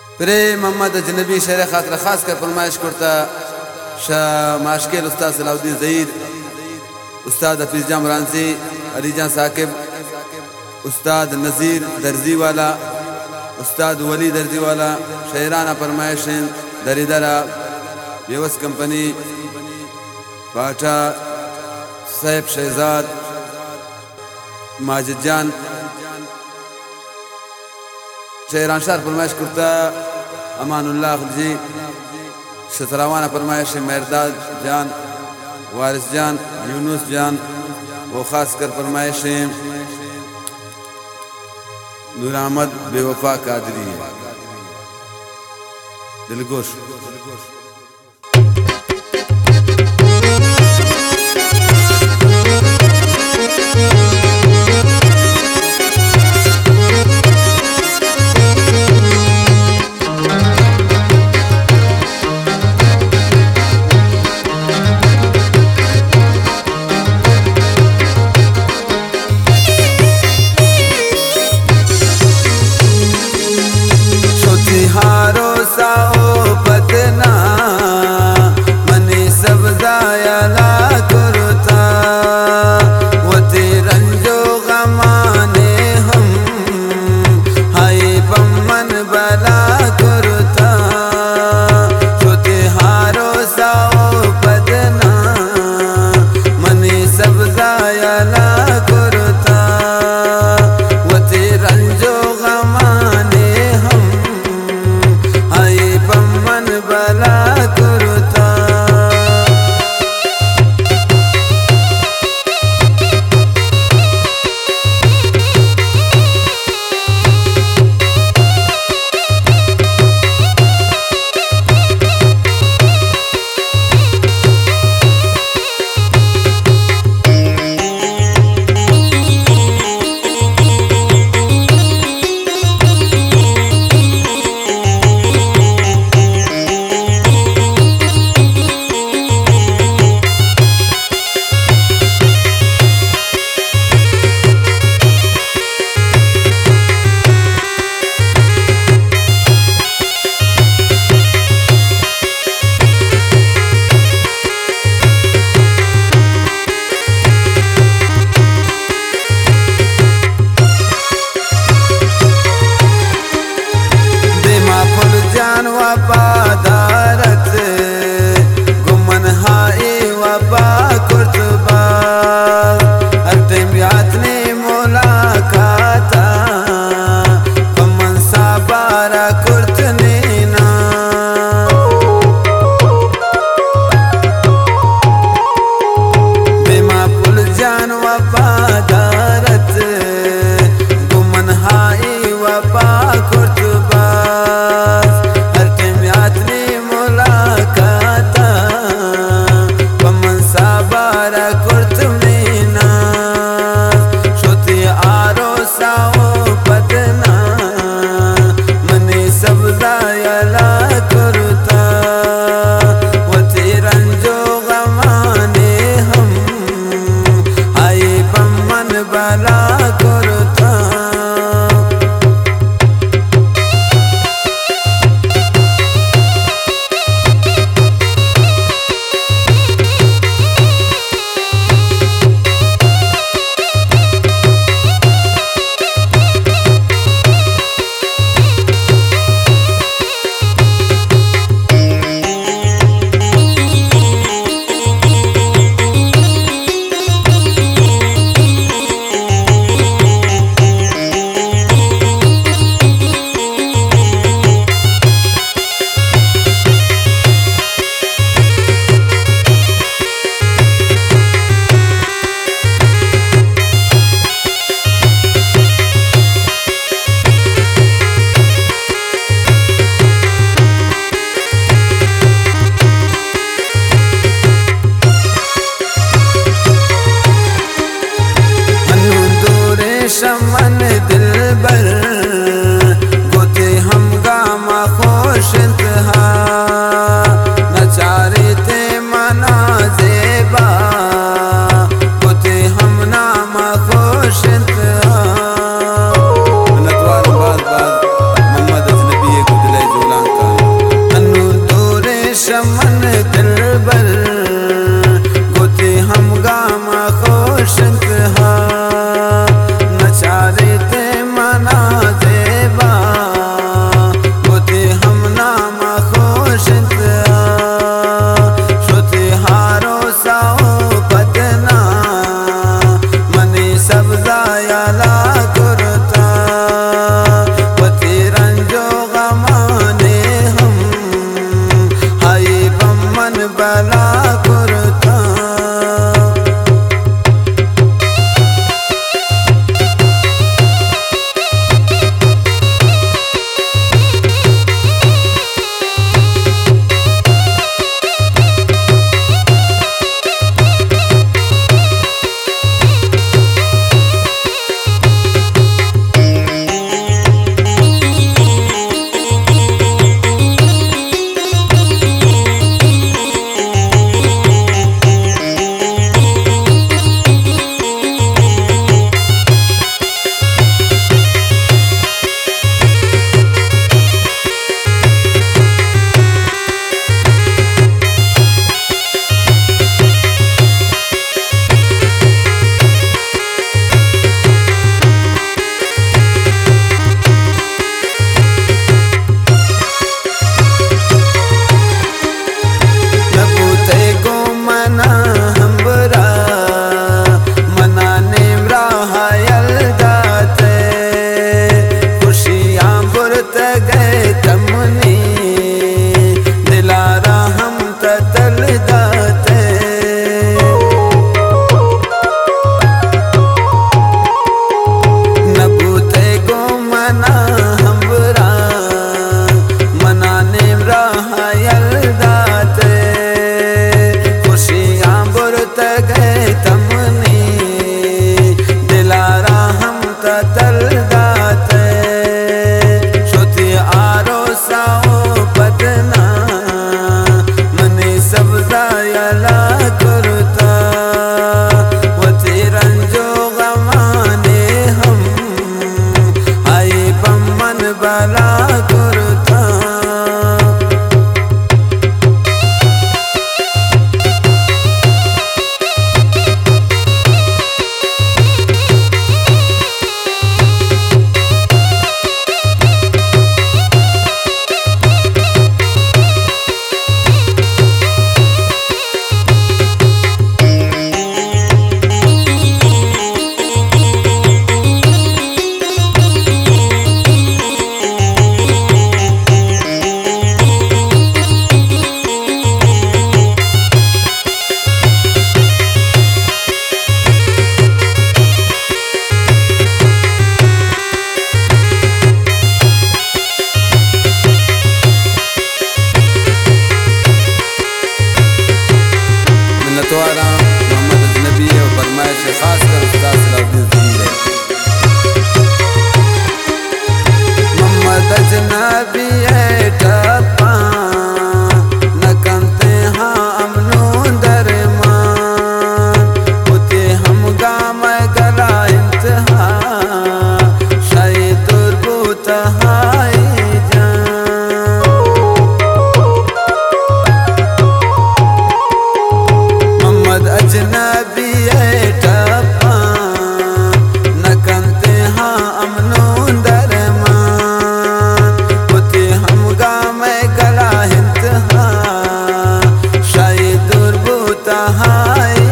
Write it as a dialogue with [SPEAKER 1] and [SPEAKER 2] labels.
[SPEAKER 1] प्रेम मोहम्मद अजनबी शेर खातिर खास कर फरमाइश करता शाह माशकेल उस्ताद सलाउद्दीन ज़हीर, उस्ताद हफीज़ जान मरानसी, अलीजान साकिब, उस्ताद नज़ीर दर्जी वाला, उस्ताद वली दर्जी वाला, शेराना फरमाइश दरिदरा बेवस कंपनी बाटा सैफ शहजाद माजिद जान शेरान शार फरमाइश करता अमानुल्लाह जी, शतरावाना फरमाइश मेरदाद जान, वारिस जान, यूनुस जान, वो खास कर फरमाइश नूर अहमद बेवफा कादरी है दिलगोश।
[SPEAKER 2] हारो साओ पदना मने सब जायला करता, वो रंजो गमाने हम हाय बमन बला करता। छोटे हारो साओ पदना मने सब जायला करता, वो रंजो गमाने हम बमन बला करता। वफादारत गुमन हाए वफा कुर्तबा, हर टाइम याद ने मुलाकाता पमन साबारा कुर्तने ना। बेमा पुल जान वफादारत गुमन हाए वफा कुर्तबा, सब गए तमनी दिलारा हम तल दाते नबूते गो मना हमरा मनाने राहयल दाते खुशियां बुरत गए तमनी दिलारा हम तल दाते श्रुति आरो साओ पदना मने सब्जा यला करता वती रंजो गमाने हम आई बमन बला करता
[SPEAKER 1] मिन्नतवारा मोहम्मद अजनबी है और फरमाइश खास कर उस्ताद सलाउद्दीन ज़हीर है।
[SPEAKER 2] मोहम्मद अजनबी है टप्पा न कंते हाँ अमनो दरमान उते हम गाम गला इंतहा शायद दुर्बूत हाय अजनबी है टप्पा न कंते हाँ अमनो दरमान उते हम गाम गला इंतहा शायद दुर्बूत हाय